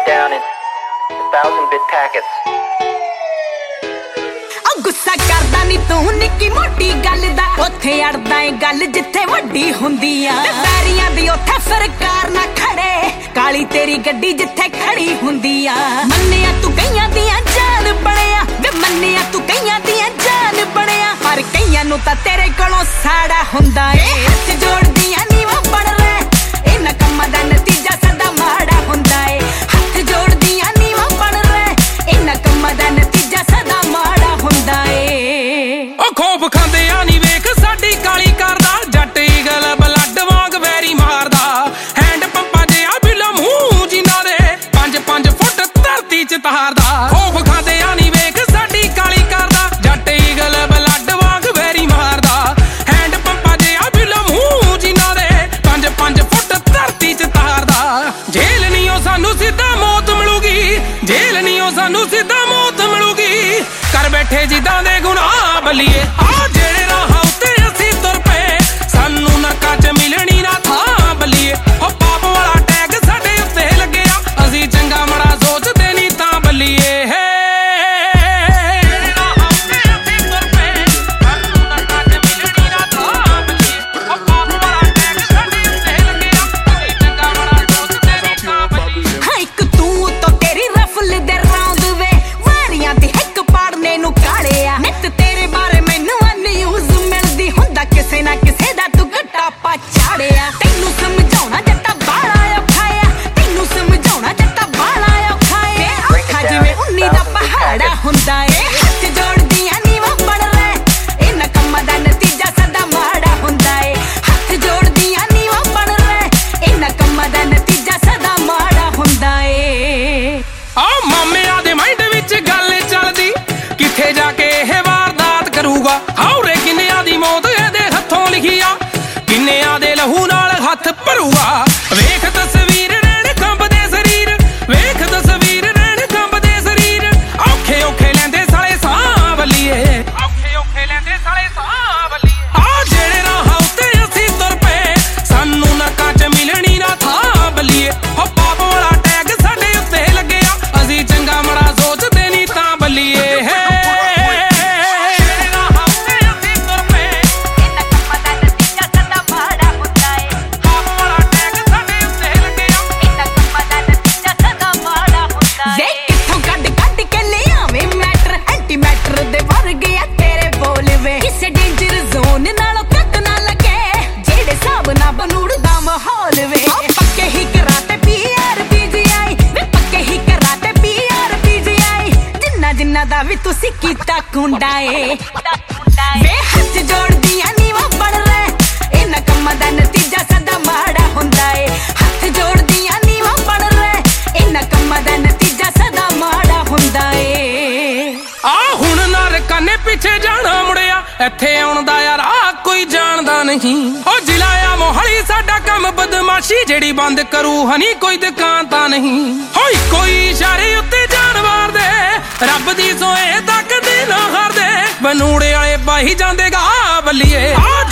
down in 1,000-bit packets. गुस्सा करदा नी तू निक्की मोटी गल दा उत्थे अड़दा ए गल जिथे वड्डी हुंदी आ पैरियां दी उत्थे सरकार ना खड़े काली तेरी गड्डी जिथे खड़ी हुंदी आ मन्निया तू कईयां दियां जान बणिया वे मन्निया तू कईयां दियां जान बणिया पर कईयां नू तां तेरे कोलों साड़ा हुंदा ए हथ जोड़दियां नी वो बण ले इन्हां कम्मां दा नतीजा सदा माड़ा हुंदा ए हथ जोड़दियां नी वो बण ले इन्हां कम्मां दा नतीजा सदा माड़ा हुंदा ए ओ खौफ खांदे आ नी वेख साडी काली करदा जट ईगल ब्लड वांग वैरी मारदा हैंड पंपा जिहा बिला मूंह जिन्हां दे 5-5 फुट धरती च तारदा खौफ खांदे आ नी वेख साडी काली करदा जट ईगल ब्लड वांग वैरी मारदा हैंड पंपा जिहा बिला मूंह जिन्हां दे 5-5 फुट धरती च तारदा जेल नी ओ सानू सीधा मौत मिलूगी जेल नी ओ सानू सीधा मौत मिलूगी कर बैठे जिद्दां दे गुनाह बलिए आ जेड़े राह उत्ते असीं तुर पए सानू नरकां च मिलणी ना थां बलिए ओ पाप वाला टैग साडे उत्ते लगेया असीं चंगा माड़ा सोचदे नी तां बलिए जेड़े राह उत्ते असीं तुर पए सानू नरकां च मिलणी ना थां बलिए ओ पाप वाला टैग साडे उत्ते लगेया असीं चंगा माड़ा सोचदे नी तां बलिए हां इक तू तो तेरी रफल दे रौंद वे वारियां दी हिक पाड़ने नू कालिया नित तेरे बारे मैनू न्यूज़ मिलदी हुंदा किसे ना किसे दा तू घटापा चाड़िया तैनू समझाउणा जट्टा बाला औखा आ तैनू समझाउणा जट्टा बाला औखा आ औखा जिवें उन्नी दा पहाड़ा हुंदा ए हथ जोड़दियां नी वो बण ले इन्हां कम्मां दा नतीजा सदा माड़ा हुंदा ए हथ जोड़दियां नी वो बण ले इन्हां कम्मां दा नतीजा सदा माड़ा हुंदा ए आ मामिਆਂ ਦੇ ਮਾਈਂਡ ਵਿੱਚ ਗੱਲ ਚੱਲਦੀ ਕਿੱਥੇ ਜਾ ਕੇ ਇਹ ਵਾਰਦਾਤ ਕਰੂਗਾ ਹੌਰੇ ਕਿੰਨਿਆਂ ਦੀ ਮੌਤ ਇਹਦੇ ਹੱਥੋਂ ਲਿਖੀ ਆ ਕਿੰਨਿਆਂ ਦੇ ਲਹੂ ਨਾਲ ਹੱਥ ਭਰੂਗਾ ਵੇਖ ਤਸਵੀਰ ਰਹਿਣ ਕੰਬਦੇ ਸਰੀਰ ਵੇਖ ਤਸਵੀਰ ਰਹਿਣ ਕੰਬਦੇ ਸਰੀਰ ਔਖੇ ਔਖੇ ਲੈਂਦੇ ਸਾਲੇ ਸਾਹ ਬੱਲੀਏ ਔਖੇ ਔਖੇ ਲੈਂਦੇ ਸਾਲੇ ਸਾਹ ਬੱਲੀਏ ਆ ਜਿਹੜੇ ਰਾਹ ਉੱਤੇ ਅਸੀਂ ਤੁਰ ਪਏ ਸਾਨੂੰ ਨਰਕਾਂ 'ਚ ਮਿਲਣੀ ਨਾ ਥਾਂ ਬੱਲੀਏ ਹੋ ਪਾਪ ਵਾਲਾ ਟੈਗ ਸਾਡੇ ਉੱਤੇ ਲੱਗਿਆ ਅਸੀਂ ਚੰਗਾ ਮਾੜਾ ਸੋਚਦੇ ਨੀ ਤਾਂ ਬੱਲੀਏ दा भी तुसी कीता कुंडा ए वे हथ जोड़दियां नी वो बण ले इन्हां कम्मां दा नतीजा सदा माड़ा हुंदा ए हथ जोड़दियां नी वो बण ले इन्हां कम्मां दा नतीजा सदा माड़ा हुंदा ए आ हुण नरकां ने पिछे जाना मुड़िया इत्थे आउण दा यार आ कोई जानदा नहीं ओ जिला आ मोहाली साडा काम बदमाशी जेड़ी बंद करू हनी कोई दुकान तां नहीं होई कोई इशारे उत्ते जानवर दे रब दी सोए तक दे ना हरदे बनूड़े वाले बाही जांदे गा बल्लिए।